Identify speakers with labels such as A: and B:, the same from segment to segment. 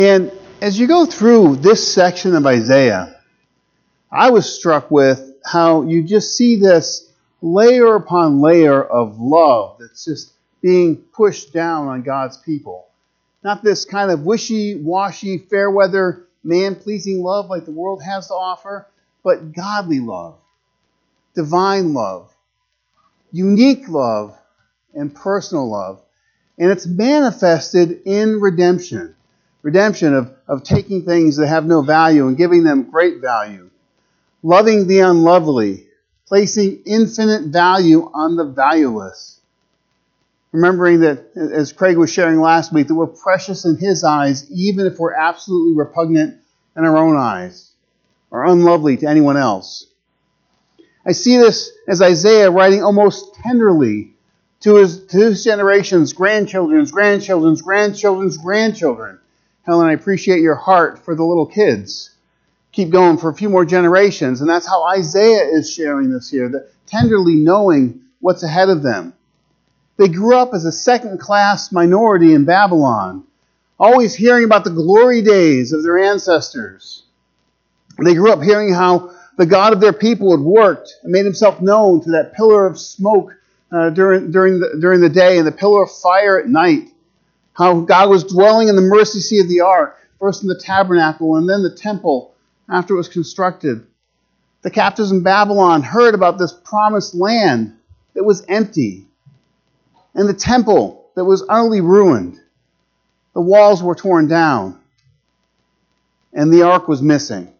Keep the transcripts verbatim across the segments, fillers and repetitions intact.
A: And as you go through this section of Isaiah, I was struck with how you just see this layer upon layer of love that's just being pushed down on God's people. Not this kind of wishy-washy, fair-weather, man-pleasing love like the world has to offer, but godly love, divine love, unique love, and personal love. And it's manifested in redemption. Redemption of, of taking things that have no value and giving them great value. Loving the unlovely. Placing infinite value on the valueless. Remembering that, as Craig was sharing last week, that we're precious in His eyes, even if we're absolutely repugnant in our own eyes, or unlovely to anyone else. I see this as Isaiah writing almost tenderly to his, to his generation's grandchildren's, grandchildren's, grandchildren's, grandchildren. Helen, I appreciate your heart for the little kids. Keep going for a few more generations. And that's how Isaiah is sharing this here, that tenderly knowing what's ahead of them. They grew up as a second-class minority in Babylon, always hearing about the glory days of their ancestors. They grew up hearing how the God of their people had worked and made Himself known through that pillar of smoke uh, during, during, the, during the day and the pillar of fire at night. How God was dwelling in the mercy seat of the ark, first in the tabernacle and then the temple after it was constructed. The captives in Babylon heard about this promised land that was empty and the temple that was utterly ruined. The walls were torn down and the ark was missing.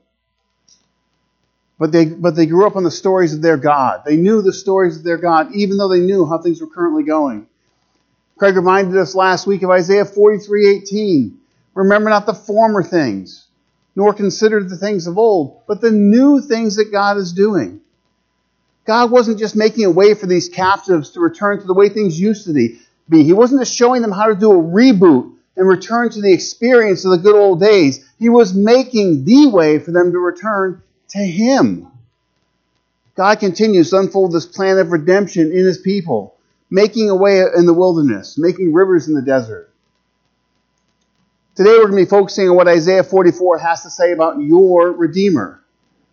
A: But they, but they grew up on the stories of their God. They knew the stories of their God, even though they knew how things were currently going. Craig reminded us last week of Isaiah forty-three eighteen. Remember not the former things, nor consider the things of old, but the new things that God is doing. God wasn't just making a way for these captives to return to the way things used to be. He wasn't just showing them how to do a reboot and return to the experience of the good old days. He was making the way for them to return to Him. God continues to unfold this plan of redemption in His people, making a way in the wilderness, making rivers in the desert. Today we're going to be focusing on what Isaiah forty-four has to say about your Redeemer.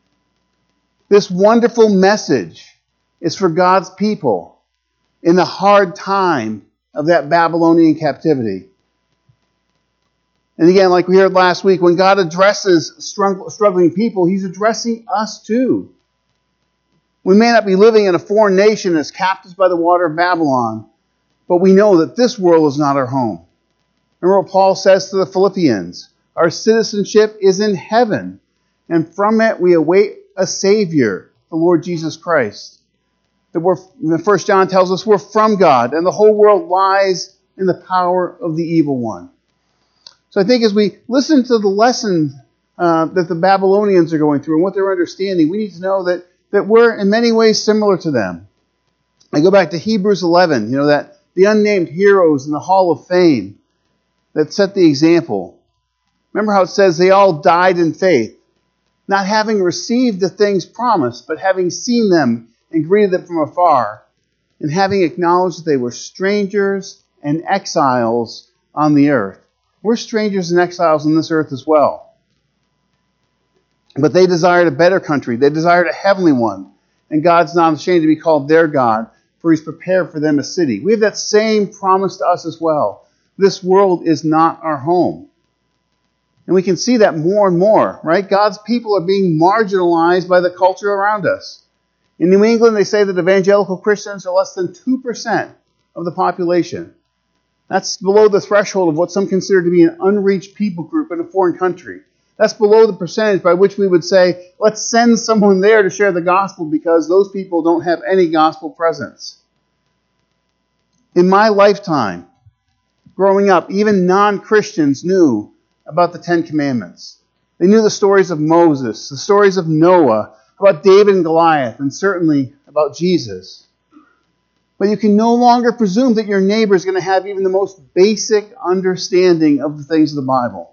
A: This wonderful message is for God's people in the hard time of that Babylonian captivity. And again, like we heard last week, when God addresses struggling people, He's addressing us too. We may not be living in a foreign nation as captives by the water of Babylon, but we know that this world is not our home. Remember what Paul says to the Philippians. Our citizenship is in heaven, and from it we await a Savior, the Lord Jesus Christ. That we're, First John tells us we're from God, and the whole world lies in the power of the evil one. So I think as we listen to the lesson uh, that the Babylonians are going through and what they're understanding, we need to know that, that we're in many ways similar to them. I go back to Hebrews eleven, you know, that the unnamed heroes in the Hall of Fame that set the example. Remember how it says they all died in faith, not having received the things promised, but having seen them and greeted them from afar, and having acknowledged that they were strangers and exiles on the earth. We're strangers and exiles on this earth as well. But they desired a better country. They desired a heavenly one. And God's not ashamed to be called their God, for He's prepared for them a city. We have that same promise to us as well. This world is not our home. And we can see that more and more, right? God's people are being marginalized by the culture around us. In New England, they say that evangelical Christians are less than two percent of the population. That's below the threshold of what some consider to be an unreached people group in a foreign country. That's below the percentage by which we would say, let's send someone there to share the gospel because those people don't have any gospel presence. In my lifetime, growing up, even non-Christians knew about the Ten Commandments. They knew the stories of Moses, the stories of Noah, about David and Goliath, and certainly about Jesus. But you can no longer presume that your neighbor is going to have even the most basic understanding of the things of the Bible.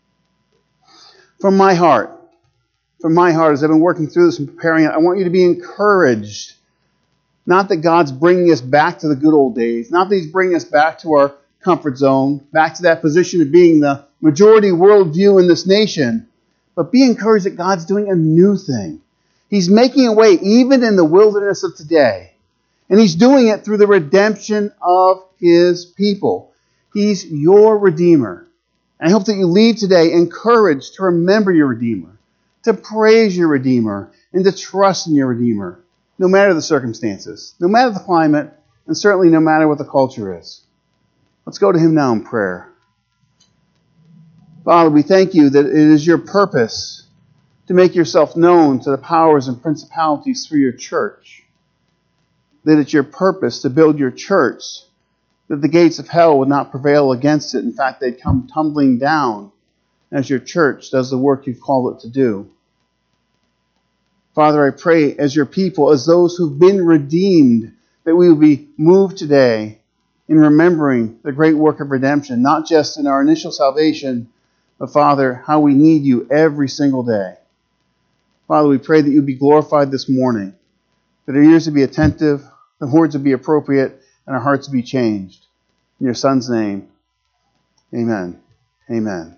A: From my heart, from my heart, as I've been working through this and preparing it, I want you to be encouraged. Not that God's bringing us back to the good old days. Not that He's bringing us back to our comfort zone, back to that position of being the majority worldview in this nation, but be encouraged that God's doing a new thing. He's making a way even in the wilderness of today. And He's doing it through the redemption of His people. He's your Redeemer. And I hope that you leave today encouraged to remember your Redeemer, to praise your Redeemer, and to trust in your Redeemer, no matter the circumstances, no matter the climate, and certainly no matter what the culture is. Let's go to Him now in prayer. Father, we thank You that it is Your purpose to make Yourself known to the powers and principalities through Your church. That it's Your purpose to build Your church, that the gates of hell would not prevail against it. In fact, they'd come tumbling down as Your church does the work You've called it to do. Father, I pray as Your people, as those who've been redeemed, that we will be moved today in remembering the great work of redemption, not just in our initial salvation, but Father, how we need You every single day. Father, we pray that You be glorified this morning, that our ears would be attentive, the words would be appropriate, and our hearts would be changed. In Your Son's name, amen. Amen.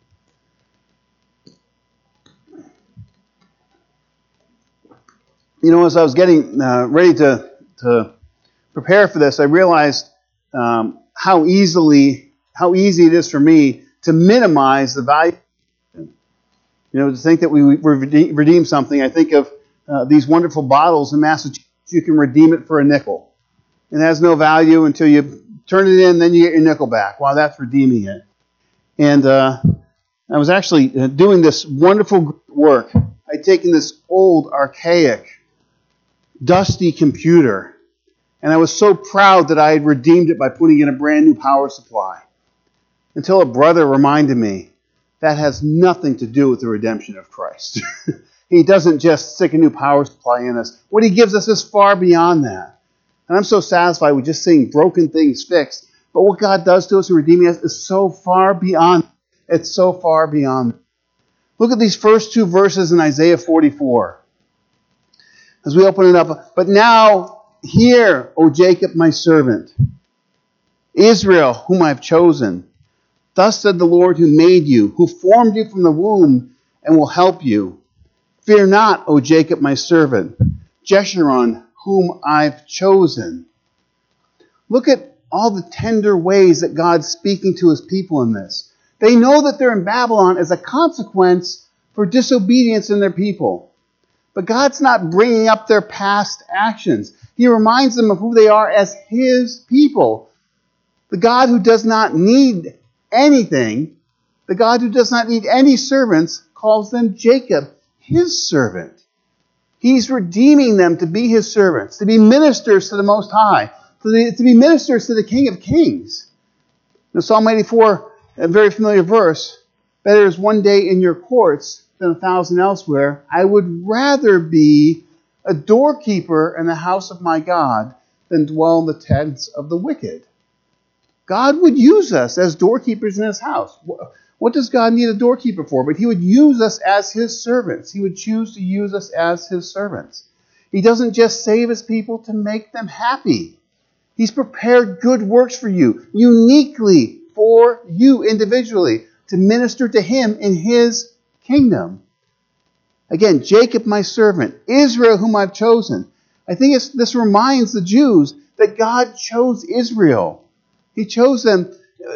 A: You know, as I was getting uh, ready to, to prepare for this, I realized um, how easily, how easy it is for me to minimize the value. You know, to think that we redeem something. I think of uh, these wonderful bottles in Massachusetts. You can redeem it for a nickel. It has no value until you turn it in, then you get your nickel back. Wow, that's redeeming it. And uh, I was actually doing this wonderful work. I'd taken this old, archaic, dusty computer, and I was so proud that I had redeemed it by putting in a brand new power supply. Until a brother reminded me, that has nothing to do with the redemption of Christ. He doesn't just stick a new power supply in us. What He gives us is far beyond that. And I'm so satisfied with just seeing broken things fixed. But what God does to us in redeeming us is so far beyond. It's so far beyond. Look at these first two verses in Isaiah forty-four. As we open it up. But now, hear, O Jacob, my servant, Israel, whom I have chosen. Thus said the Lord who made you, who formed you from the womb, and will help you. Fear not, O Jacob, my servant, Jeshurun, whom I've chosen. Look at all the tender ways that God's speaking to His people in this. They know that they're in Babylon as a consequence for disobedience in their people. But God's not bringing up their past actions. He reminds them of who they are as His people. The God who does not need anything, the God who does not need any servants, calls them Jacob, His servant. He's redeeming them to be His servants, to be ministers to the Most High, to, the, to be ministers to the King of Kings. Now, Psalm eighty-four, a very familiar verse, better is one day in your courts than a thousand elsewhere. I would rather be a doorkeeper in the house of my God than dwell in the tents of the wicked. God would use us as doorkeepers in His house. What does God need a doorkeeper for? But He would use us as His servants. He would choose to use us as His servants. He doesn't just save His people to make them happy. He's prepared good works for you, uniquely for you individually, to minister to Him in His kingdom. Again, Jacob my servant, Israel whom I've chosen. I think it's, this reminds the Jews that God chose Israel. He chose them.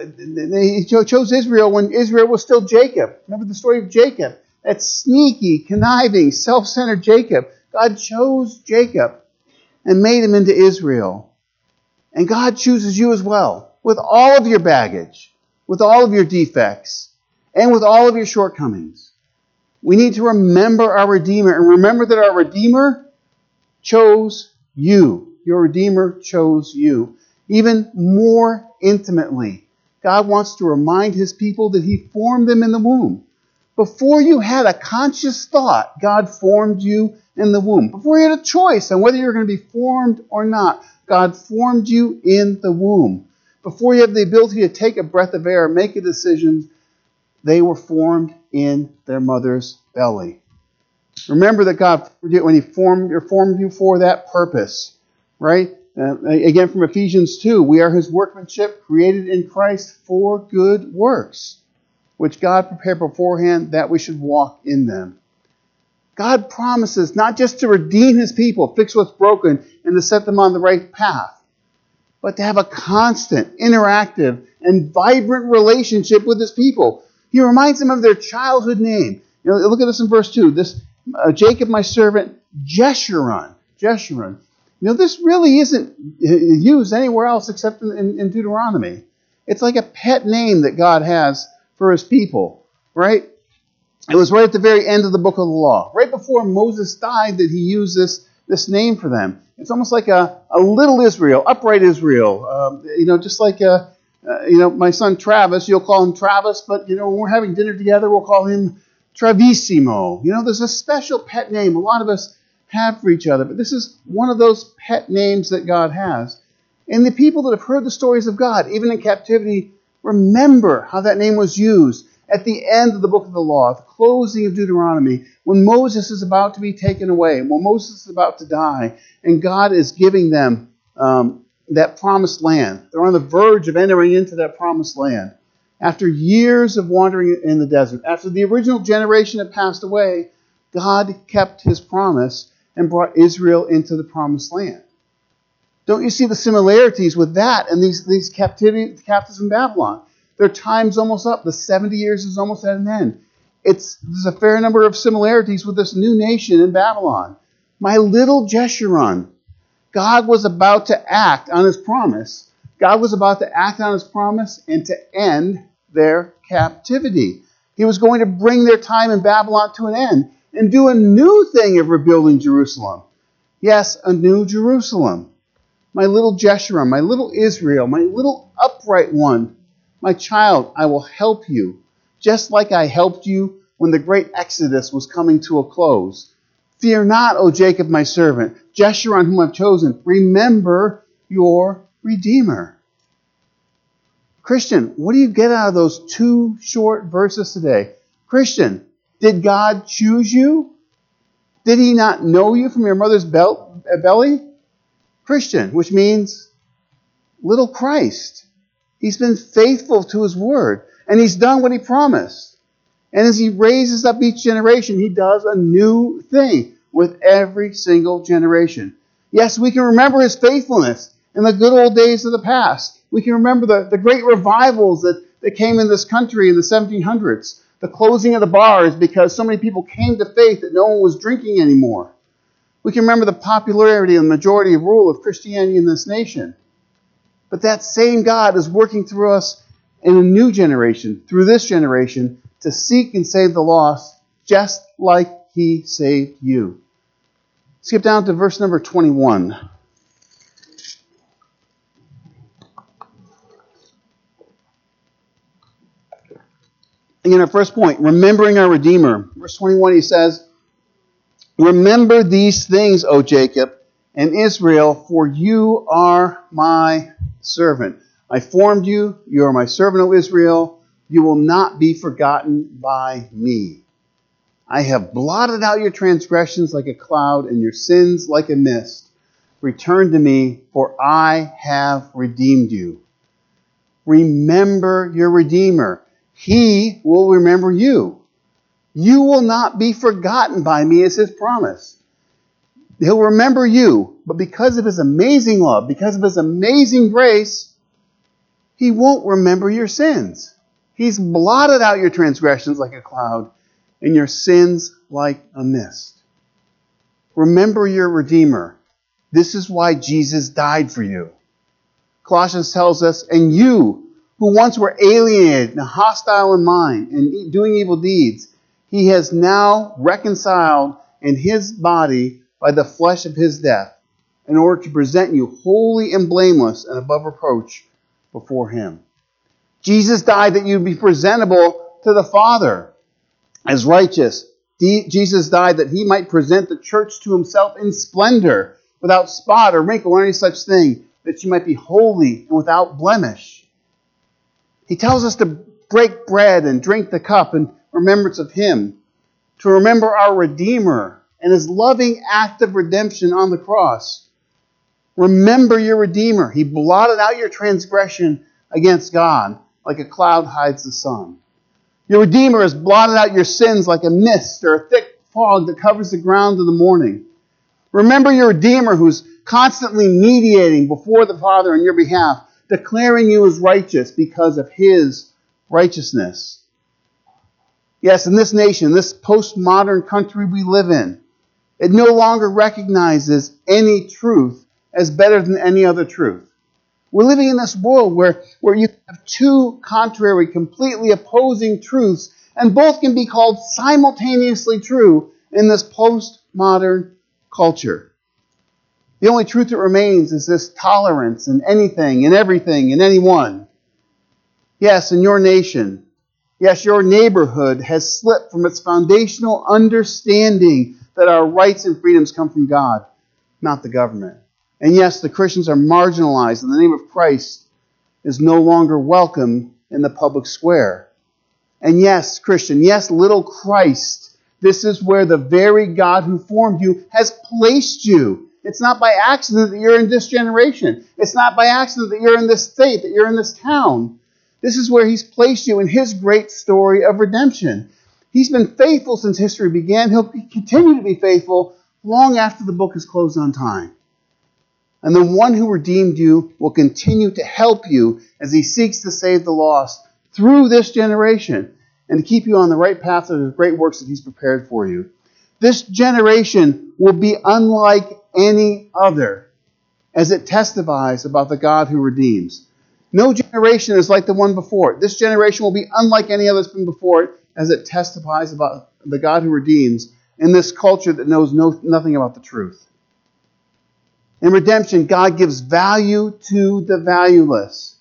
A: He chose Israel when Israel was still Jacob. Remember the story of Jacob? That sneaky, conniving, self-centered Jacob. God chose Jacob and made him into Israel. And God chooses you as well, with all of your baggage, with all of your defects, and with all of your shortcomings. We need to remember our Redeemer, and remember that our Redeemer chose you. Your Redeemer chose you. Even more intimately, God wants to remind His people that He formed them in the womb. Before you had a conscious thought, God formed you in the womb. Before you had a choice on whether you were going to be formed or not, God formed you in the womb. Before you had the ability to take a breath of air and make a decision, they were formed in their mother's belly. Remember that God, when He formed, formed you for that purpose, right? Uh, again, from Ephesians two, we are His workmanship, created in Christ for good works. which God prepared beforehand that we should walk in them. God promises not just to redeem his people, fix what's broken, and to set them on the right path, but to have a constant, interactive, and vibrant relationship with his people. He reminds them of their childhood name. You know, look at this in verse two. This uh, Jacob, my servant, Jeshurun. Jeshurun. You know, this really isn't used anywhere else except in, in, in Deuteronomy. It's like a pet name that God has for his people, right? It was right at the very end of the book of the law. Right before Moses died that he used this, this name for them. It's almost like a, a little Israel, upright Israel. Um, you know, just like, a, uh, you know, my son Travis, you'll call him Travis, but, you know, when we're having dinner together, we'll call him Travissimo. You know, there's a special pet name a lot of us have for each other, but this is one of those pet names that God has. And the people that have heard the stories of God, even in captivity, remember how that name was used at the end of the book of the law, at the closing of Deuteronomy, when Moses is about to be taken away, when Moses is about to die, and God is giving them um, that promised land. They're on the verge of entering into that promised land. After years of wandering in the desert, after the original generation had passed away, God kept his promise and brought Israel into the promised land. Don't you see the similarities with that and these, these captivity, captives in Babylon? Their time's almost up. The seventy years is almost at an end. It's, there's a fair number of similarities with this new nation in Babylon. My little Jeshurun. God was about to act on his promise. God was about to act on his promise and to end their captivity. He was going to bring their time in Babylon to an end and do a new thing of rebuilding Jerusalem. Yes, a new Jerusalem. My little Jeshurun, my little Israel, my little upright one. My child, I will help you, just like I helped you when the great Exodus was coming to a close. Fear not, O Jacob, my servant, Jeshurun, whom I've chosen. Remember your Redeemer. Christian, what do you get out of those two short verses today? Christian, did God choose you? Did he not know you from your mother's belly? Christian, which means little Christ. He's been faithful to his word, and he's done what he promised. And as he raises up each generation, he does a new thing with every single generation. Yes, we can remember his faithfulness in the good old days of the past. We can remember the, the great revivals that, that came in this country in the seventeen hundreds. The closing of the bars because so many people came to faith that no one was drinking anymore. We can remember the popularity and majority of rule of Christianity in this nation. But that same God is working through us in a new generation, through this generation, to seek and save the lost, just like he saved you. Skip down to verse number twenty-one. Again, our first point, remembering our Redeemer. Verse twenty-one, he says, remember these things, O Jacob and Israel, for you are my servant. I formed you. You are my servant, O Israel. You will not be forgotten by me. I have blotted out your transgressions like a cloud and your sins like a mist. Return to me, for I have redeemed you. Remember your Redeemer. He will remember you. You will not be forgotten by me, is his promise. He'll remember you, but because of his amazing love, because of his amazing grace, he won't remember your sins. He's blotted out your transgressions like a cloud and your sins like a mist. Remember your Redeemer. This is why Jesus died for you. Colossians tells us, and you, who once were alienated and hostile in mind and doing evil deeds, he has now reconciled in his body by the flesh of his death, in order to present you holy and blameless and above reproach before him. Jesus died that you be presentable to the Father as righteous. Jesus died that he might present the church to himself in splendor, without spot or wrinkle or any such thing, that you might be holy and without blemish. He tells us to break bread and drink the cup in remembrance of him, to remember our Redeemer and his loving act of redemption on the cross. Remember your Redeemer. He blotted out your transgression against God like a cloud hides the sun. Your Redeemer has blotted out your sins like a mist or a thick fog that covers the ground in the morning. Remember your Redeemer who's constantly mediating before the Father on your behalf, declaring you as righteous because of His righteousness. Yes, in this nation, this postmodern country we live in, it no longer recognizes any truth as better than any other truth. We're living in this world where, where you have two contrary, completely opposing truths, and both can be called simultaneously true in this postmodern culture. The only truth that remains is this tolerance in anything, and everything, and anyone. Yes, in your nation, yes, your neighborhood has slipped from its foundational understanding that our rights and freedoms come from God, not the government. And yes, the Christians are marginalized, and the name of Christ is no longer welcome in the public square. And yes, Christian, yes, little Christ, this is where the very God who formed you has placed you. It's not by accident that you're in this generation. It's not by accident that you're in this state, that you're in this town. This is where He's placed you in His great story of redemption. He's been faithful since history began. He'll continue to be faithful long after the book is closed on time. And the one who redeemed you will continue to help you as He seeks to save the lost through this generation and to keep you on the right path of the great works that He's prepared for you. This generation will be unlike any other as it testifies about the God who redeems. No generation is like the one before it. This generation will be unlike any other that's been before it as it testifies about the God who redeems in this culture that knows no, nothing about the truth. In redemption, God gives value to the valueless.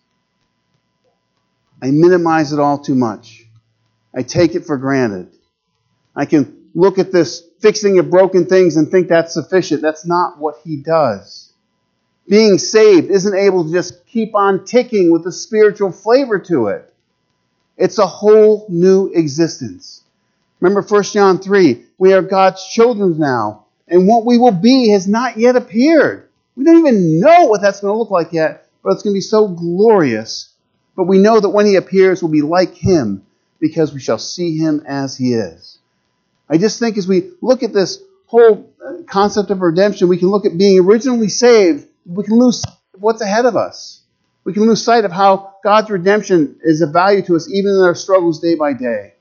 A: I minimize it all too much. I take it for granted. I can look at this fixing of broken things and think that's sufficient. That's not what He does. Being saved isn't able to just keep on ticking with a spiritual flavor to it. It's a whole new existence. Remember First John three, we are God's children now, and what we will be has not yet appeared. We don't even know what that's going to look like yet, but it's going to be so glorious. But we know that when He appears, we'll be like Him because we shall see Him as He is. I just think as we look at this whole concept of redemption, we can look at being originally saved. We can lose sight of what's ahead of us. We can lose sight of how God's redemption is of value to us even in our struggles day by day.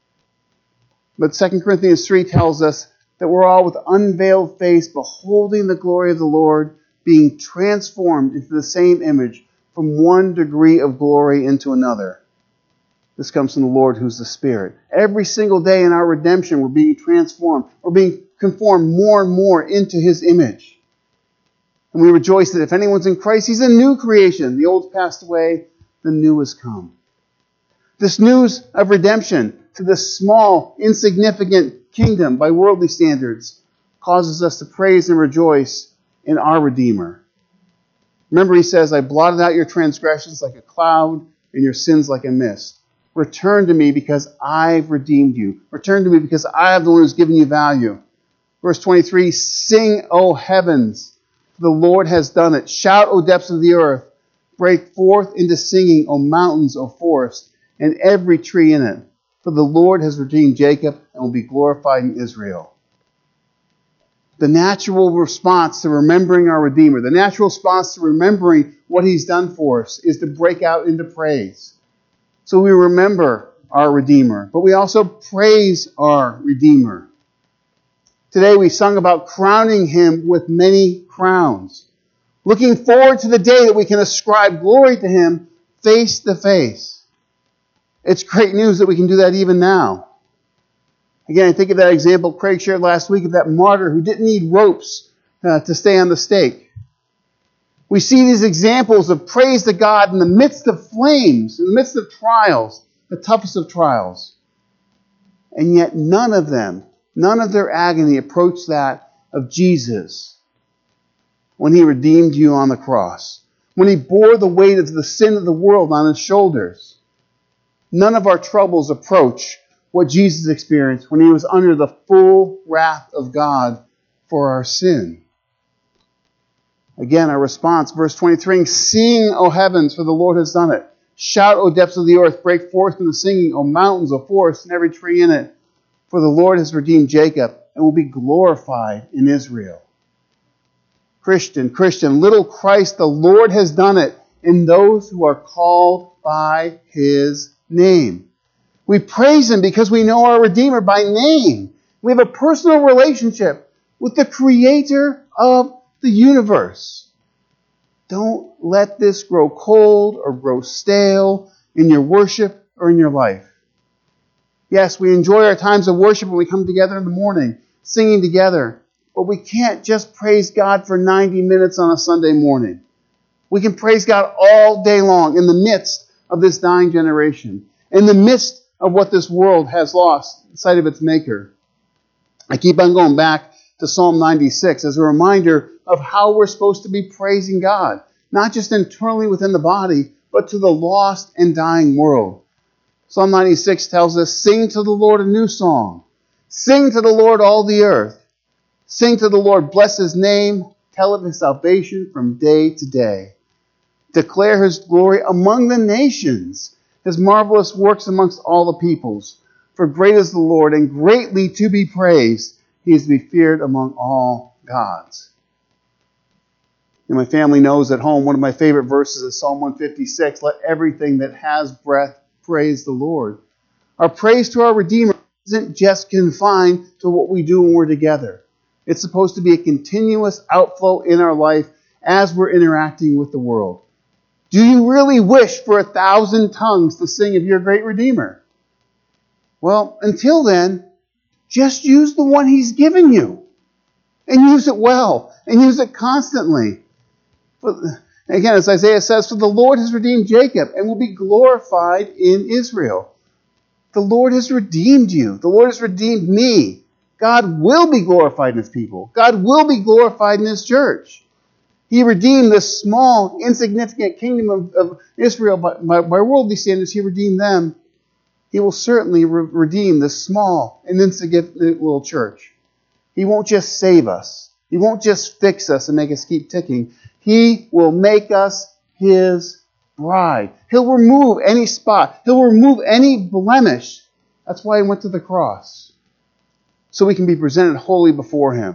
A: But Second Corinthians three tells us that we're all with unveiled face beholding the glory of the Lord, being transformed into the same image from one degree of glory into another. This comes from the Lord who's the Spirit. Every single day in our redemption, we're being transformed. We're being conformed more and more into His image. And we rejoice that if anyone's in Christ, he's a new creation. The old's passed away, the new has come. This news of redemption to this small, insignificant kingdom by worldly standards causes us to praise and rejoice in our Redeemer. Remember, he says, I blotted out your transgressions like a cloud and your sins like a mist. Return to me because I've redeemed you. Return to me because I am the one who's given you value. Verse twenty-three, sing, O heavens, for the Lord has done it. Shout, O depths of the earth. Break forth into singing, O mountains, O forest, and every tree in it. For the Lord has redeemed Jacob and will be glorified in Israel. The natural response to remembering our Redeemer, the natural response to remembering what He's done for us is to break out into praise. So we remember our Redeemer, but we also praise our Redeemer. Today we sung about crowning Him with many crowns, looking forward to the day that we can ascribe glory to Him face to face. It's great news that we can do that even now. Again, I think of that example Craig shared last week of that martyr who didn't need ropes uh, to stay on the stake. We see these examples of praise to God in the midst of flames, in the midst of trials, the toughest of trials. And yet none of them, none of their agony approached that of Jesus when He redeemed you on the cross, when He bore the weight of the sin of the world on His shoulders. None of our troubles approach what Jesus experienced when He was under the full wrath of God for our sin. Again, our response, verse twenty-three, sing, O heavens, for the Lord has done it. Shout, O depths of the earth, break forth into singing, O mountains, O forests, and every tree in it. For the Lord has redeemed Jacob and will be glorified in Israel. Christian, Christian, little Christ, the Lord has done it in those who are called by His name. We praise Him because we know our Redeemer by name. We have a personal relationship with the Creator of the universe. Don't let this grow cold or grow stale in your worship or in your life. Yes, we enjoy our times of worship when we come together in the morning, singing together. But we can't just praise God for ninety minutes on a Sunday morning. We can praise God all day long in the midst of this dying generation, in the midst of what this world has lost sight of its Maker. I keep on going back to Psalm ninety-six as a reminder of how we're supposed to be praising God, not just internally within the body, but to the lost and dying world. Psalm ninety-six tells us, sing to the Lord a new song. Sing to the Lord all the earth. Sing to the Lord, bless His name, tell of His salvation from day to day. Declare His glory among the nations, His marvelous works amongst all the peoples. For great is the Lord, and greatly to be praised. He is to be feared among all gods. And my family knows at home, one of my favorite verses is Psalm one fifty-six. Let everything that has breath praise the Lord. Our praise to our Redeemer isn't just confined to what we do when we're together. It's supposed to be a continuous outflow in our life as we're interacting with the world. Do you really wish for a thousand tongues to sing of your great Redeemer? Well, until then, just use the one He's given you. And use it well. And use it constantly. But again, as Isaiah says, for the Lord has redeemed Jacob and will be glorified in Israel. The Lord has redeemed you. The Lord has redeemed me. God will be glorified in His people. God will be glorified in His church. He redeemed this small, insignificant kingdom of, of Israel by, by, by worldly standards. He redeemed them. He will certainly re- redeem this small and insignificant little church. He won't just save us. He won't just fix us and make us keep ticking. He will make us His bride. He'll remove any spot. He'll remove any blemish. That's why He went to the cross. So we can be presented wholly before Him.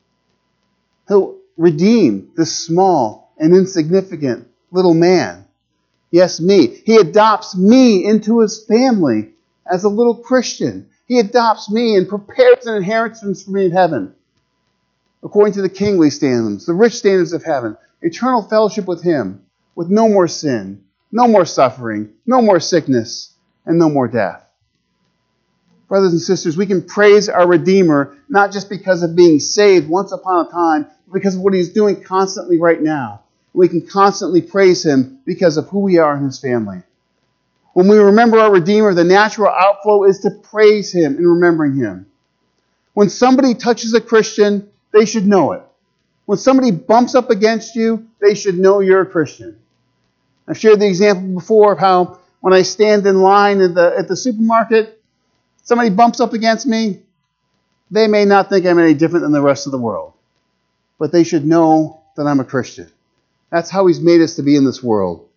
A: He'll redeem this small and insignificant little man. Yes, me. He adopts me into His family as a little Christian. He adopts me and prepares an inheritance for me in heaven, according to the kingly standards, the rich standards of heaven, eternal fellowship with Him, with no more sin, no more suffering, no more sickness, and no more death. Brothers and sisters, we can praise our Redeemer not just because of being saved once upon a time, but because of what He's doing constantly right now. We can constantly praise Him because of who we are in His family. When we remember our Redeemer, the natural outflow is to praise Him in remembering Him. When somebody touches a Christian, they should know it. When somebody bumps up against you, they should know you're a Christian. I've shared the example before of how when I stand in line at the, at the supermarket, somebody bumps up against me, they may not think I'm any different than the rest of the world. But they should know that I'm a Christian. That's how He's made us to be in this world.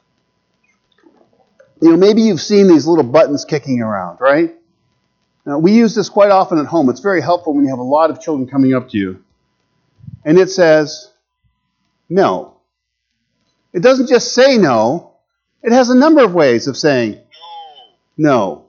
A: You know, maybe you've seen these little buttons kicking around, right? Now, we use this quite often at home. It's very helpful when you have a lot of children coming up to you. And it says, no. It doesn't just say no. It has a number of ways of saying no.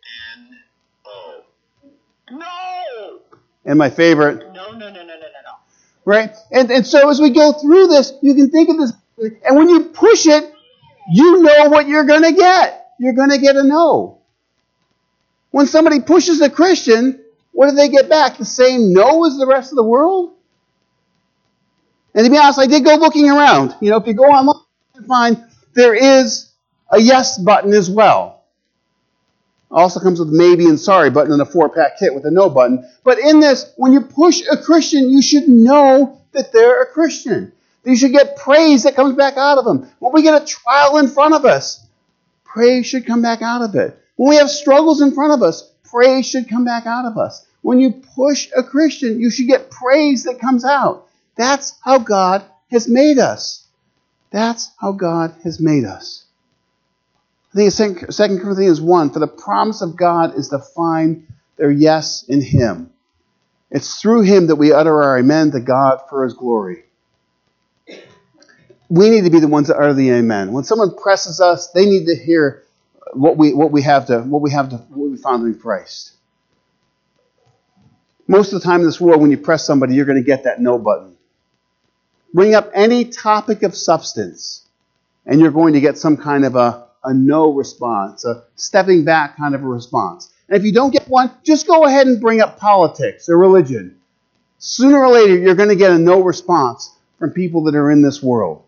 A: No. And my favorite. No, no, no, no, no, no, no. Right? And, and so as we go through this, you can think of this. And when you push it, you know what you're going to get. You're going to get a no. When somebody pushes a Christian, what do they get back? The same no as the rest of the world? And to be honest, I did go looking around. You know, if you go online, you can find there is a yes button as well. Also comes with a maybe and sorry button and a four-pack kit with a no button. But in this, when you push a Christian, you should know that they're a Christian. You should get praise that comes back out of them. When we get a trial in front of us, praise should come back out of it. When we have struggles in front of us, praise should come back out of us. When you push a Christian, you should get praise that comes out. That's how God has made us. That's how God has made us. I think it's Second Corinthians one, for the promise of God is to find their yes in Him. It's through Him that we utter our amen to God for His glory. We need to be the ones that utter the amen. When someone presses us, they need to hear what we what we have to what we have to what we found in Christ. Most of the time in this world, when you press somebody, you're going to get that no button. Bring up any topic of substance, and you're going to get some kind of a, a no response, a stepping back kind of a response. And if you don't get one, just go ahead and bring up politics or religion. Sooner or later, you're going to get a no response from people that are in this world.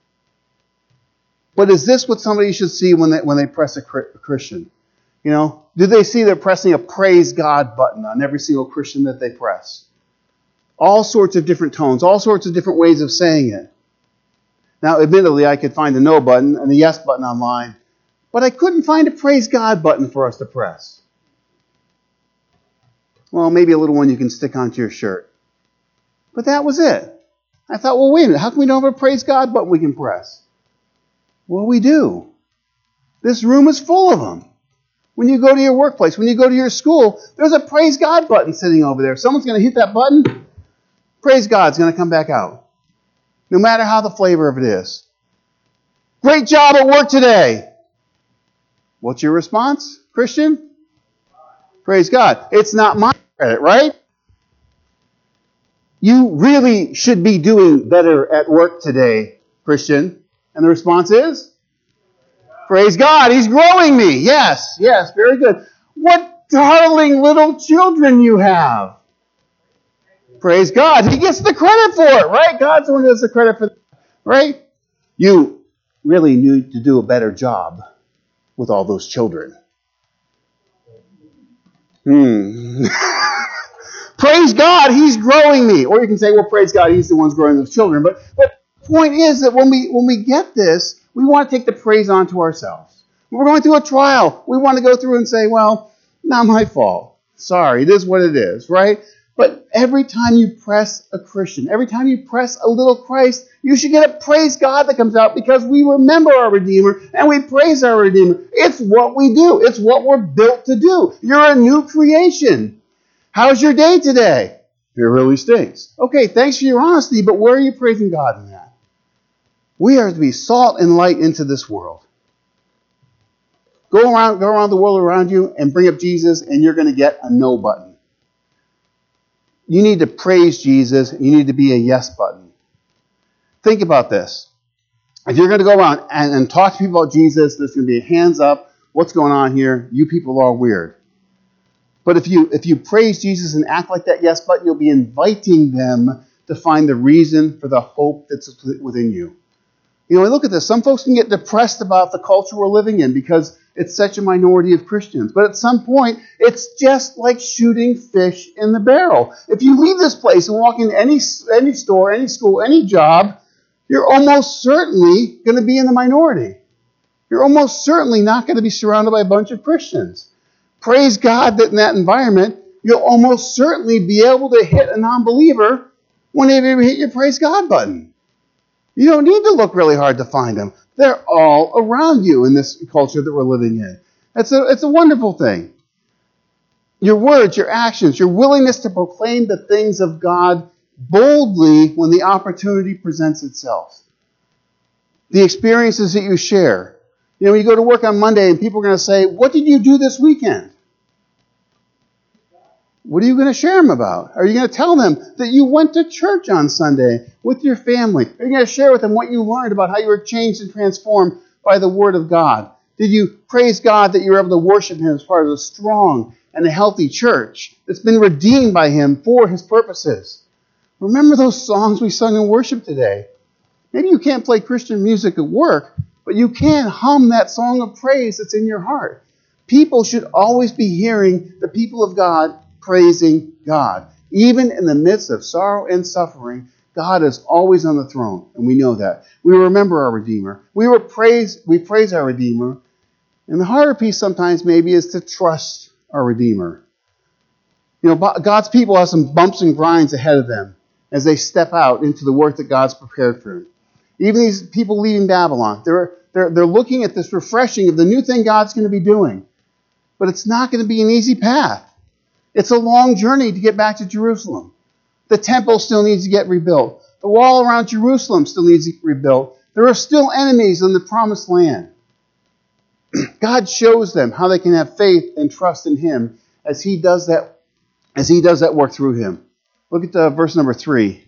A: But is this what somebody should see when they when they press a Christian? You know, do they see they're pressing a praise God button on every single Christian that they press? All sorts of different tones, all sorts of different ways of saying it. Now, admittedly, I could find a no button and a yes button online, but I couldn't find a praise God button for us to press. Well, maybe a little one you can stick onto your shirt. But that was it. I thought, well, wait a minute, how come we don't have a praise God button we can press? Well, we do. This room is full of them. When you go to your workplace, when you go to your school, there's a praise God button sitting over there. Someone's going to hit that button, praise God's going to come back out. No matter how the flavor of it is. Great job at work today. What's your response, Christian? Praise God. It's not my credit, right? You really should be doing better at work today, Christian. And the response is? Praise God, He's growing me. Yes, yes, very good. What darling little children you have. Praise God. He gets the credit for it, right? God's the one who gets the credit for it, right? You really need to do a better job with all those children. Hmm. Praise God, He's growing me. Or you can say, well, praise God, He's the one who's growing those children. But but the point is that when we when we get this, we want to take the praise onto ourselves. When we're going through a trial, we want to go through and say, well, not my fault. Sorry, it is what it is, right? But every time you press a Christian, every time you press a little Christ, you should get a praise God that comes out because we remember our Redeemer and we praise our Redeemer. It's what we do. It's what we're built to do. You're a new creation. How's your day today? It really stinks. Okay, thanks for your honesty, but where are you praising God in that? We are to be salt and light into this world. Go around, go around the world around you and bring up Jesus, and you're going to get a no button. You need to praise Jesus. You need to be a yes button. Think about this. If you're going to go around and, and talk to people about Jesus, there's going to be a hands up. What's going on here? You people are weird. But if you if you praise Jesus and act like that yes button, you'll be inviting them to find the reason for the hope that's within you. You know, look at this. Some folks can get depressed about the culture we're living in because it's such a minority of Christians. But at some point, it's just like shooting fish in the barrel. If you leave this place and walk into any, any store, any school, any job, you're almost certainly going to be in the minority. You're almost certainly not going to be surrounded by a bunch of Christians. Praise God that in that environment, you'll almost certainly be able to hit a non-believer when they ever hit your praise God button. You don't need to look really hard to find them. They're all around you in this culture that we're living in. It's a, it's a wonderful thing. Your words, your actions, your willingness to proclaim the things of God boldly when the opportunity presents itself. The experiences that you share. You know, when you go to work on Monday and people are going to say, what did you do this weekend? What are you going to share them about? Are you going to tell them that you went to church on Sunday with your family? Are you going to share with them what you learned about how you were changed and transformed by the Word of God? Did you praise God that you were able to worship Him as part of a strong and a healthy church that's been redeemed by Him for His purposes? Remember those songs we sung in worship today. Maybe you can't play Christian music at work, but you can hum that song of praise that's in your heart. People should always be hearing the people of God praising God. Even in the midst of sorrow and suffering, God is always on the throne, and we know that. We remember our Redeemer. We were praise, we praise our Redeemer. And the harder piece sometimes maybe is to trust our Redeemer. You know, God's people have some bumps and grinds ahead of them as they step out into the work that God's prepared for them. Even these people leaving Babylon, there are, they're, they're looking at this refreshing of the new thing God's going to be doing. But it's not going to be an easy path. It's a long journey to get back to Jerusalem. The temple still needs to get rebuilt. The wall around Jerusalem still needs to get rebuilt. There are still enemies in the promised land. God shows them how they can have faith and trust in Him as He does that, as He does that work through Him. Look at uh, verse number three.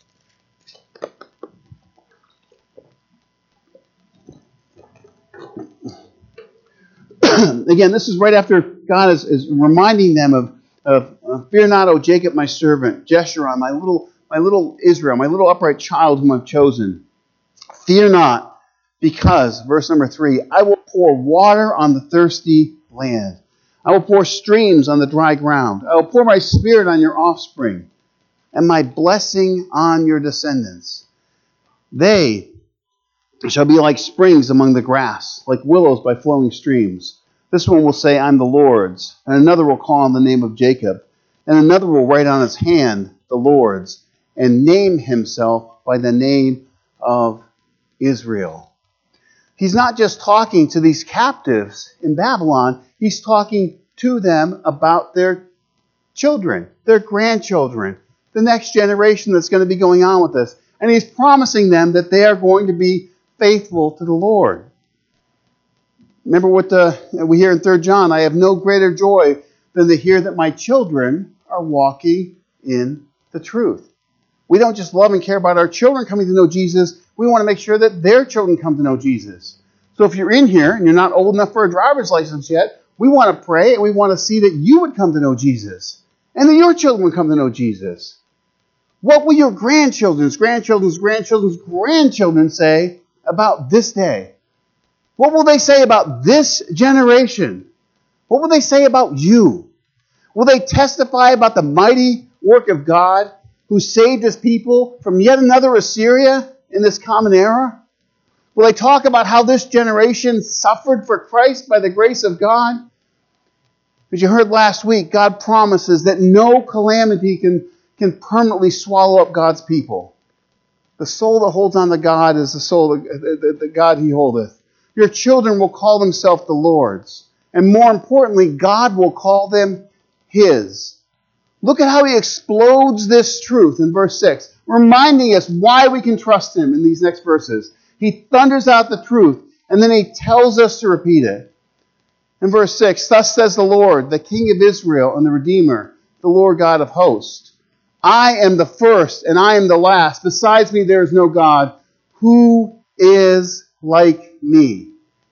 A: Again, this is right after God is, is reminding them of, of uh, fear not, O Jacob, my servant, Jeshurun, my little, my little Israel, my little upright child whom I've chosen. Fear not, because, verse number three, I will pour water on the thirsty land. I will pour streams on the dry ground. I will pour my spirit on your offspring, and my blessing on your descendants. They shall be like springs among the grass, like willows by flowing streams. This one will say, I'm the Lord's, and another will call on the name of Jacob, and another will write on his hand, the Lord's, and name himself by the name of Israel. He's not just talking to these captives in Babylon, he's talking to them about their children, their grandchildren, the next generation that's going to be going on with this. And he's promising them that they are going to be faithful to the Lord. Remember what the, we hear in Third John, I have no greater joy than to hear that my children are walking in the truth. We don't just love and care about our children coming to know Jesus, we want to make sure that their children come to know Jesus. So if you're in here and you're not old enough for a driver's license yet, we want to pray and we want to see that you would come to know Jesus and that your children would come to know Jesus. What will your grandchildren's, grandchildren's, grandchildren's, grandchildren say about this day? What will they say about this generation? What will they say about you? Will they testify about the mighty work of God who saved His people from yet another Assyria in this common era? Will they talk about how this generation suffered for Christ by the grace of God? As you heard last week, God promises that no calamity can, can permanently swallow up God's people. The soul that holds on to God is the soul, the, the, the God He holdeth. Your children will call themselves the Lord's. And more importantly, God will call them His. Look at how He explodes this truth in verse six, reminding us why we can trust Him in these next verses. He thunders out the truth, and then He tells us to repeat it. In verse six, thus says the Lord, the King of Israel and the Redeemer, the Lord God of hosts. I am the first, and I am the last. Besides me there is no God. Who is like me?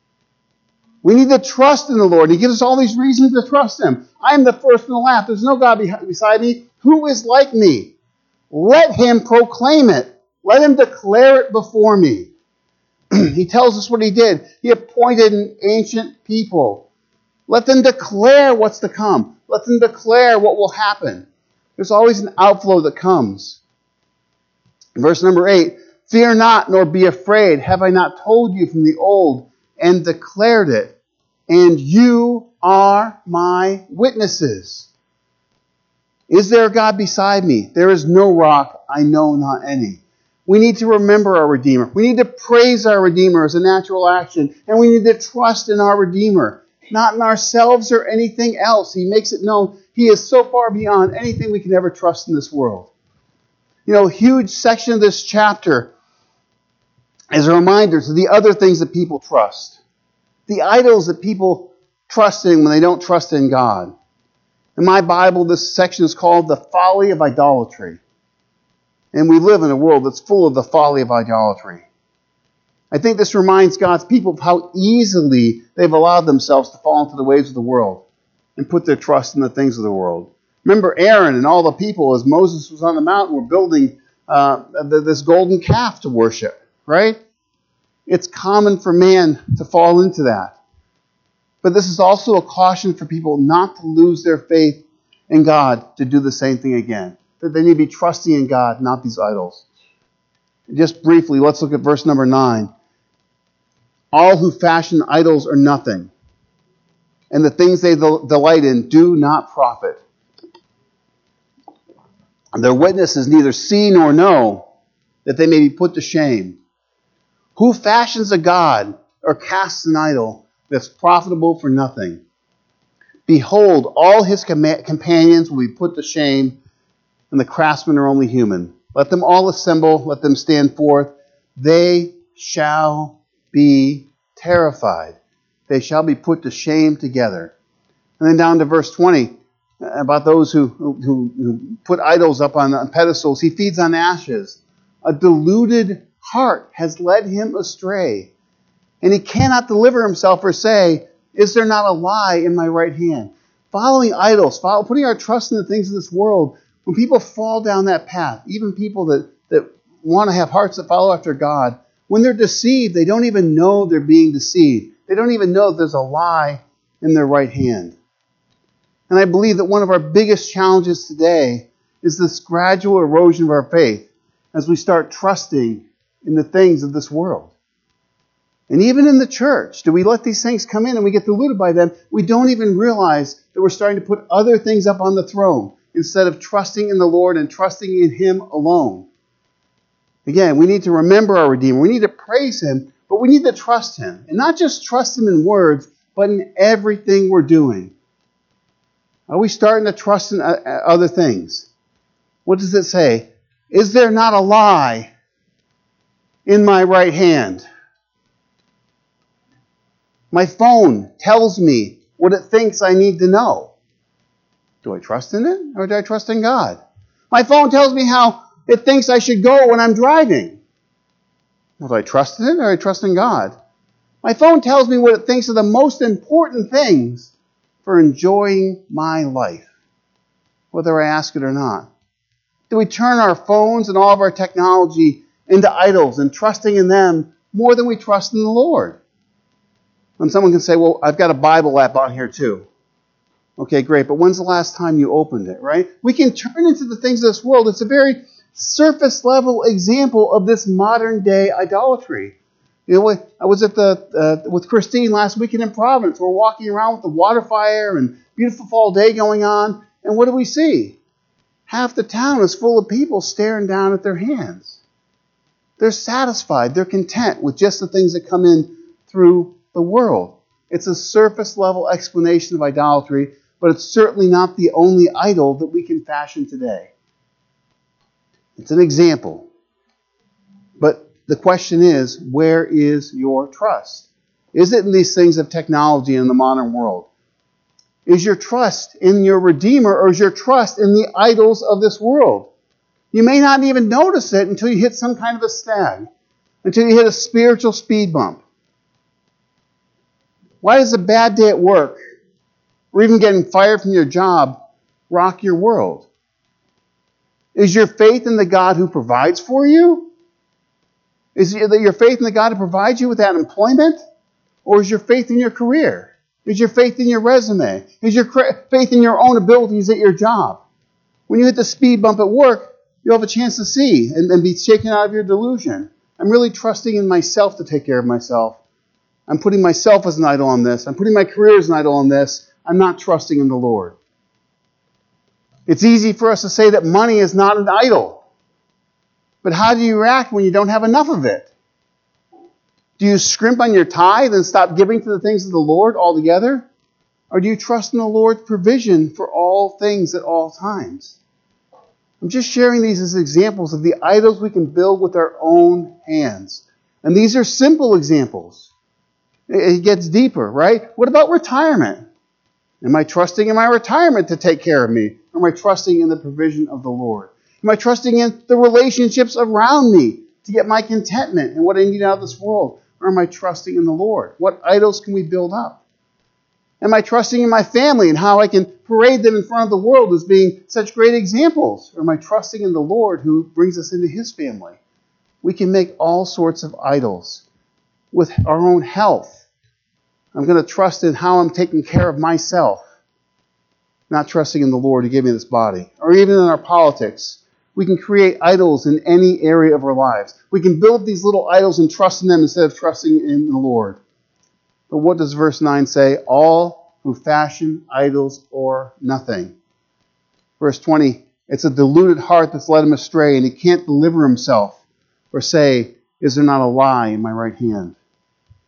A: We need to trust in the Lord. He gives us all these reasons to trust Him. I am the first and the last. There's no God beside me. Who is like me? Let Him proclaim it. Let Him declare it before me. He tells us what He did. He appointed an ancient people. Let them declare what's to come. Let them declare what will happen. There's always an outflow that comes. Verse number eight, fear not, nor be afraid. Have I not told you from the old and declared it? And you are my witnesses. Is there a God beside me? There is no rock, I know not any. We need to remember our Redeemer. We need to praise our Redeemer as a natural action. And we need to trust in our Redeemer, not in ourselves or anything else. He makes it known He is so far beyond anything we can ever trust in this world. You know, a huge section of this chapter is a reminder to the other things that people trust. The idols that people trust in when they don't trust in God. In my Bible, this section is called the folly of idolatry. And we live in a world that's full of the folly of idolatry. I think this reminds God's people of how easily they've allowed themselves to fall into the ways of the world and put their trust in the things of the world. Remember Aaron and all the people, as Moses was on the mountain, were building uh, this golden calf to worship, right? It's common for man to fall into that. But this is also a caution for people not to lose their faith in God to do the same thing again. That they need to be trusting in God, not these idols. Just briefly, let's look at verse number nine. All who fashion idols are nothing, and the things they delight in do not profit. Their witnesses neither see nor know, that they may be put to shame. Who fashions a god or casts an idol that's profitable for nothing. Behold, all his com- companions will be put to shame, and the craftsmen are only human. Let them all assemble, let them stand forth. They shall be terrified. They shall be put to shame together. And then down to verse twenty, about those who, who, who put idols up on, on pedestals. He feeds on ashes. A deluded heart has led him astray, and he cannot deliver himself or say, is there not a lie in my right hand? Following idols, follow, putting our trust in the things of this world, when people fall down that path, even people that, that want to have hearts that follow after God, when they're deceived, they don't even know they're being deceived. They don't even know there's a lie in their right hand. And I believe that one of our biggest challenges today is this gradual erosion of our faith as we start trusting in the things of this world. And even in the church, do we let these things come in and we get deluded by them? We don't even realize that we're starting to put other things up on the throne instead of trusting in the Lord and trusting in Him alone. Again, we need to remember our Redeemer. We need to praise Him, but we need to trust Him. And not just trust Him in words, but in everything we're doing. Are we starting to trust in other things? What does it say? Is there not a lie in my right hand? My phone tells me what it thinks I need to know. Do I trust in it, or do I trust in God? My phone tells me how it thinks I should go when I'm driving. Well, do I trust in it, or do I trust in God? My phone tells me what it thinks are the most important things for enjoying my life, whether I ask it or not. Do we turn our phones and all of our technology into idols and trusting in them more than we trust in the Lord? When someone can say, well, I've got a Bible app on here too. Okay, great, but when's the last time you opened it, right? We can turn into the things of this world. It's a very surface level example of this modern day idolatry. You know, I was at the uh, with Christine last weekend in Providence. We're walking around with the water fire and beautiful fall day going on, and what do we see? Half the town is full of people staring down at their hands. They're satisfied. They're content with just the things that come in through the world. It's a surface level explanation of idolatry, but it's certainly not the only idol that we can fashion today. It's an example. But the question is, where is your trust? Is it in these things of technology in the modern world? Is your trust in your Redeemer, or is your trust in the idols of this world? You may not even notice it until you hit some kind of a snag, until you hit a spiritual speed bump. Why does a bad day at work, or even getting fired from your job, rock your world? Is your faith in the God who provides for you? Is it your faith in the God who provides you with that employment? Or is your faith in your career? Is your faith in your resume? Is your faith in your own abilities at your job? When you hit the speed bump at work, you'll have a chance to see and, and be shaken out of your delusion. I'm really trusting in myself to take care of myself. I'm putting myself as an idol on this. I'm putting my career as an idol on this. I'm not trusting in the Lord. It's easy for us to say that money is not an idol. But how do you react when you don't have enough of it? Do you scrimp on your tithe and stop giving to the things of the Lord altogether? Or do you trust in the Lord's provision for all things at all times? I'm just sharing these as examples of the idols we can build with our own hands. And these are simple examples. It gets deeper, right? What about retirement? Am I trusting in my retirement to take care of me? Or am I trusting in the provision of the Lord? Am I trusting in the relationships around me to get my contentment and what I need out of this world? Or am I trusting in the Lord? What idols can we build up? Am I trusting in my family and how I can parade them in front of the world as being such great examples? Or am I trusting in the Lord who brings us into His family? We can make all sorts of idols with our own health. I'm going to trust in how I'm taking care of myself, not trusting in the Lord to give me this body. Or even in our politics, we can create idols in any area of our lives. We can build these little idols and trust in them instead of trusting in the Lord. But what does verse nine say? All who fashion idols or nothing. Verse twenty, it's a deluded heart that's led him astray, and he can't deliver himself or say, is there not a lie in my right hand?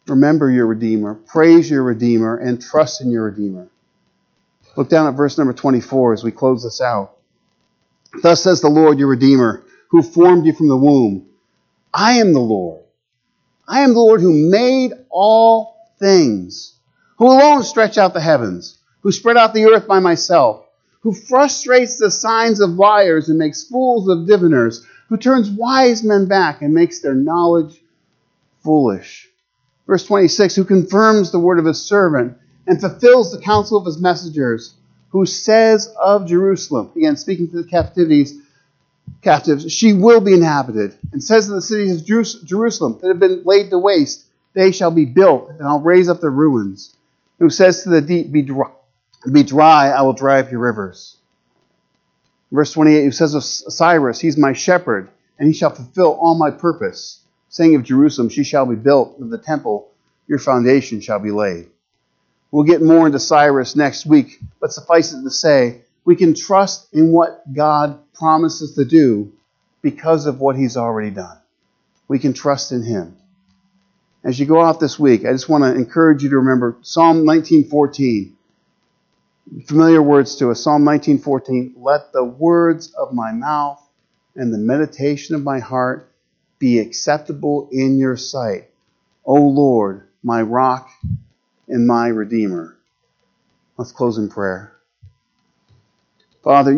A: Remember your Redeemer, praise your Redeemer, and trust in your Redeemer. Look down at verse number twenty-four as we close this out. Thus says the Lord your Redeemer, who formed you from the womb. I am the Lord. I am the Lord who made all things, who alone stretched out the heavens, who spread out the earth by myself, who frustrates the signs of liars and makes fools of diviners, who turns wise men back and makes their knowledge foolish. Verse twenty-six, who confirms the word of his servant and fulfills the counsel of his messengers, who says of Jerusalem, again speaking to the captivities, captives, she will be inhabited, and says of the cities of Jerusalem that have been laid to waste, they shall be built, and I'll raise up their ruins. Who says to the deep, be dry, be dry, I will dry up your rivers. Verse twenty-eight, who says of Cyrus, he's my shepherd, and he shall fulfill all my purpose. Saying of Jerusalem, she shall be built, and of the temple, your foundation shall be laid. We'll get more into Cyrus next week, but suffice it to say, we can trust in what God promises to do because of what he's already done. We can trust in him. As you go out this week, I just want to encourage you to remember Psalm nineteen fourteen. Familiar words to us. Psalm nineteen fourteen. Let the words of my mouth and the meditation of my heart be acceptable in your sight, O Lord, my rock and my Redeemer. Let's close in prayer. Father,